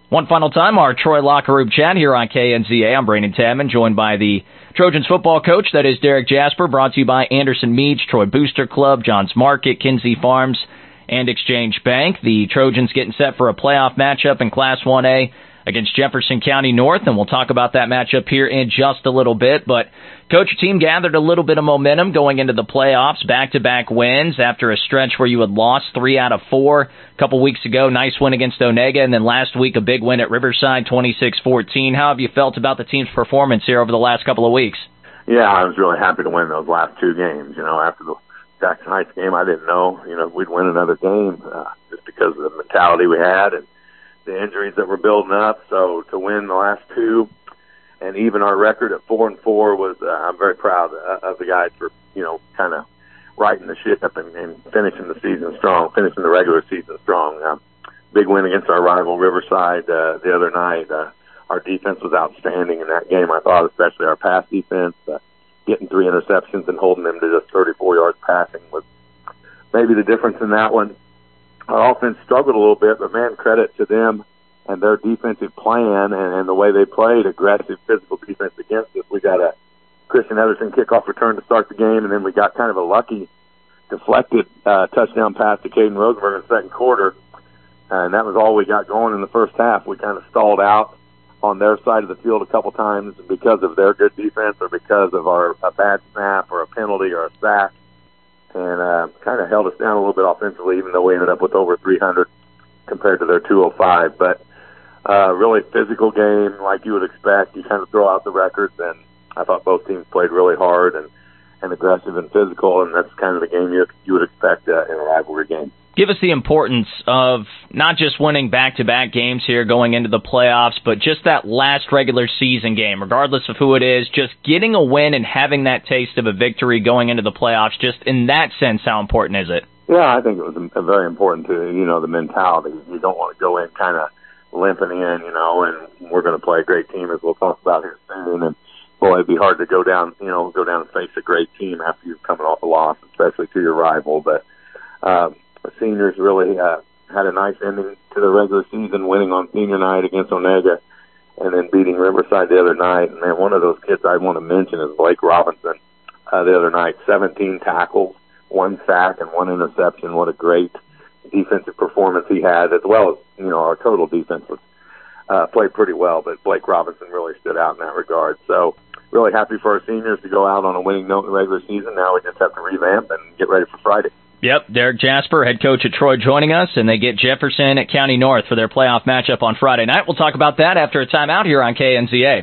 One final time, our Troy Locker Room chat here on KNZA. I'm Brandon Tamman, joined by the Trojans football coach, that is Derek Jasper, brought to you by Anderson Meats, Troy Booster Club, Johns Market, Kinsey Farms, and Exchange Bank. The Trojans getting set for a playoff matchup in Class 1A against Jefferson County North, and we'll talk about that matchup here in just a little bit. But, Coach, your team gathered a little bit of momentum going into the playoffs, back-to-back wins after a stretch where you had lost 3 out of 4 a couple weeks ago. Nice win against Onega, and then last week a big win at Riverside, 26-14. How have you felt about the team's performance here over the last couple of weeks? Yeah, I was really happy to win those last 2 games. You know, after the Jackson Heights game, I didn't know, we'd win another game just because of the mentality we had and the injuries that were building up. So to win the last 2 and even our record at 4-4 was, I'm very proud of the guys for, kind of righting the ship and finishing the season strong, finishing the regular season strong. Big win against our rival Riverside the other night. Our defense was outstanding in that game, I thought, especially our pass defense. Getting 3 interceptions and holding them to just 34 yards passing was maybe the difference in that one. Our offense struggled a little bit, but, man, credit to them and their defensive plan and the way they played, aggressive, physical defense against us. We got a Christian Ederson kickoff return to start the game, and then we got kind of a lucky deflected touchdown pass to Caden Rosenberg in the second quarter, and that was all we got going in the first half. We kind of stalled out on their side of the field a couple times because of their good defense or because of a bad snap or a penalty or a sack, and kind of held us down a little bit offensively, even though we ended up with over 300 compared to their 205. But really physical game, like you would expect. You kind of throw out the records, and I thought both teams played really hard and aggressive and physical, and that's kind of the game you would expect in a rivalry game. Give us the importance of not just winning back-to-back games here going into the playoffs, but just that last regular season game, regardless of who it is, just getting a win and having that taste of a victory going into the playoffs. Just in that sense, how important is it? Yeah, I think it was very important to, the mentality. You don't want to go in kind of limping in, and we're going to play a great team, as we'll talk about here soon. And, boy, it'd be hard to go down and face a great team after you're coming off a loss, especially to your rival. But the seniors really had a nice ending to the regular season, winning on senior night against Onega and then beating Riverside the other night. And, man, one of those kids I want to mention is Blake Robinson the other night. 17 tackles, 1 sack, and 1 interception. What a great defensive performance he had, as well as, our total defense was played pretty well, but Blake Robinson really stood out in that regard. So really happy for our seniors to go out on a winning note in the regular season. Now we just have to revamp and get ready for Friday. Yep, Derek Jasper, head coach at Troy, joining us, and they get Jefferson at County North for their playoff matchup on Friday night. We'll talk about that after a timeout here on KNZA.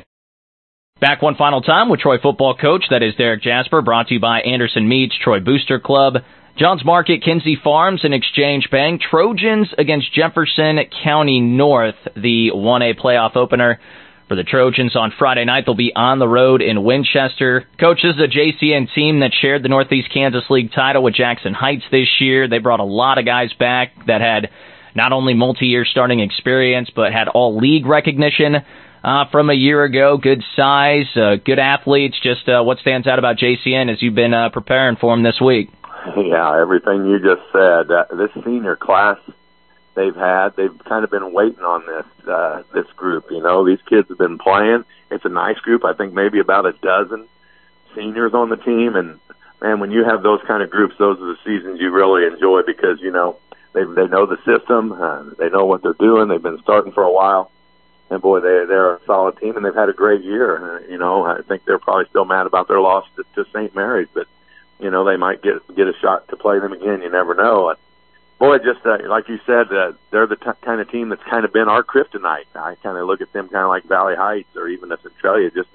Back one final time with Troy football coach, that is Derek Jasper, brought to you by Anderson Meats, Troy Booster Club, Johns Market, Kinsey Farms, and Exchange Bank. Trojans against Jefferson County North, the 1A playoff opener for the Trojans on Friday night. They'll be on the road in Winchester. Coach, this is a JCN team that shared the Northeast Kansas League title with Jackson Heights this year. They brought a lot of guys back that had not only multi-year starting experience, but had all-league recognition from a year ago. Good size, good athletes. Just what stands out about JCN as you've been preparing for them this week? Yeah, everything you just said. This senior class they've kind of been waiting on this group. These kids have been playing. It's a nice group. I think maybe about a dozen seniors on the team. And, man, when you have those kind of groups, those are the seasons you really enjoy because, they know the system. They know what they're doing. They've been starting for a while. And, boy, they're a solid team, and they've had a great year. I think they're probably still mad about their loss to St. Mary's, but they might get a shot to play them again. You never know. Boy, just like you said, they're the kind of team that's kind of been our kryptonite. I kind of look at them kind of like Valley Heights or even Centralia, just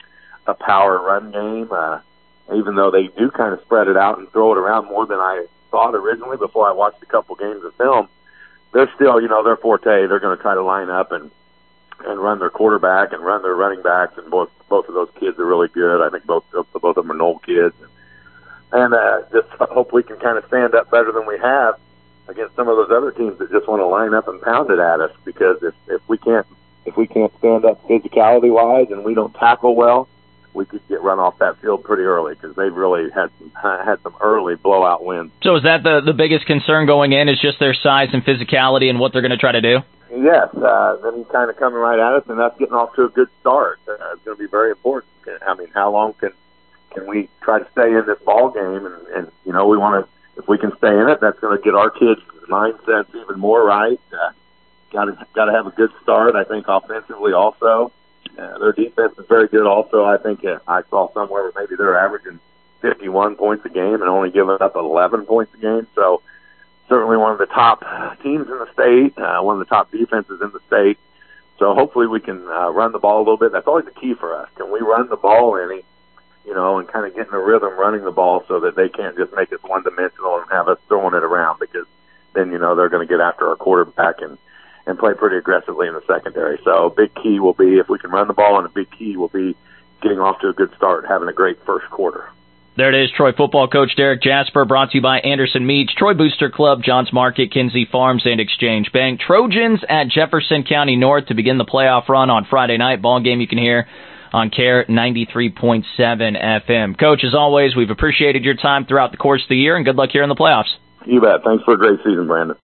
a power run game. Even though they do kind of spread it out and throw it around more than I thought originally before I watched a couple games of film, they're still, their forte. They're going to try to line up and run their quarterback and run their running backs, and both of those kids are really good. I think both of them are Knoll kids. And just hope we can kind of stand up better than we have against some of those other teams that just want to line up and pound it at us. Because if we can't stand up physicality wise and we don't tackle well, we could get run off that field pretty early because they've really had some early blowout wins. So is that the biggest concern going in, is just their size and physicality and what they're going to try to do? Yes, them kind of coming right at us and us getting off to a good start. It's going to be very important. I mean, how long can we try to stay in this ball game? And you know, we want to, if we can stay in it, that's going to get our kids' mindsets even more right. Got to have a good start, I think, offensively also. Their defense is very good also. I think I saw somewhere where maybe they're averaging 51 points a game and only giving up 11 points a game. So certainly one of the top teams in the state, one of the top defenses in the state. So hopefully we can run the ball a little bit. That's always the key for us. Can we run the ball any, you know, and kind of get in a rhythm running the ball so that they can't just make us one-dimensional and have us throwing it around, because then, you know, they're going to get after our quarterback and play pretty aggressively in the secondary. So a big key will be if we can run the ball, and a big key will be getting off to a good start, having a great first quarter. There it is, Troy football coach Derek Jasper, brought to you by Anderson Meats, Troy Booster Club, Johns Market, Kinsey Farms, and Exchange Bank. Trojans at Jefferson County North to begin the playoff run on Friday night. Ball game you can hear on KARE 93.7 FM. Coach, as always, we've appreciated your time throughout the course of the year, and good luck here in the playoffs. You bet. Thanks for a great season, Brandon.